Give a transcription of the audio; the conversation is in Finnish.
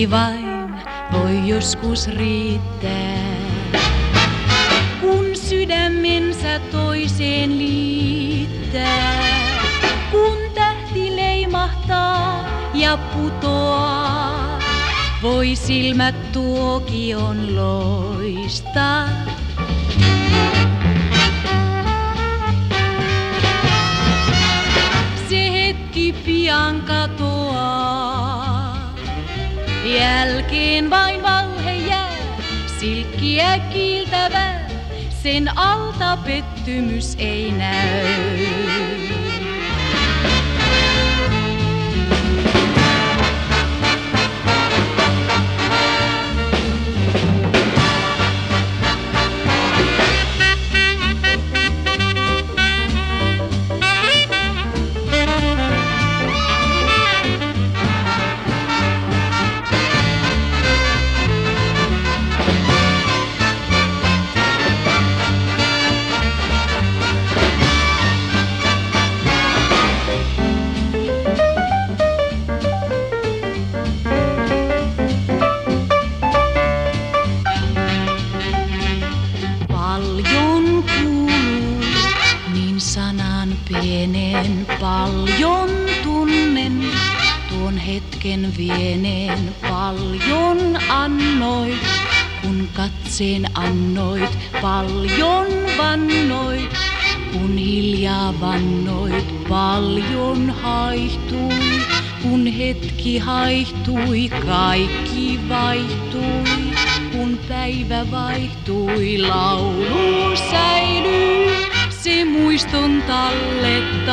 Hetki vain voi joskus riittää, kun sydämensä toiseen liittää. Kun tähti leimahtaa ja putoaa, voi silmät tuokion loistaa. Se hetki pian katoaa, jälkeen vain valhe jää, silkkiä kiiltävää, sen alta pettymys ei näy. Paljon kuuluu, niin sanan pienen, paljon tunnen, tuon hetken vieneen. Paljon annoit, kun katseen annoit, paljon vannoit, kun hiljaa vannoit. Paljon haihtui, kun hetki haihtui, kaikki vaihtui. Kun päivä vaihtui, laulu säilyy, se muiston tallettaa.